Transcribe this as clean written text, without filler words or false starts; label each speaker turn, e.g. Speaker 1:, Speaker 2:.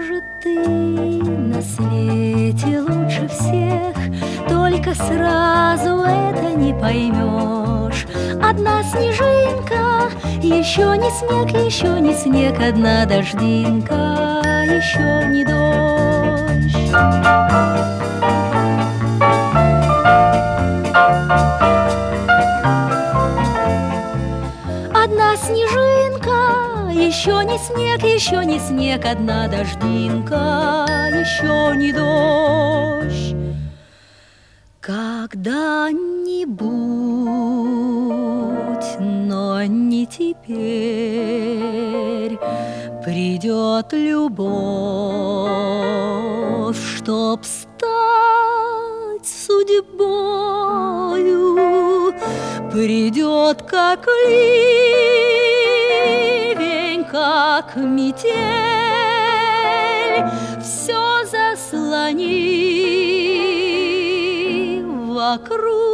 Speaker 1: же ты на свете лучше всех, только сразу это не поймешь. Одна снежинка, еще не снег, еще не снег, одна дождинка, еще не дождь. Одна снежинка, еще не снег, еще не снег, одна дождинка, еще не дождь. Когда-нибудь, но не теперь, придет любовь, чтоб стать судьбою, придет как ливень, как метель, все заслонив вокруг.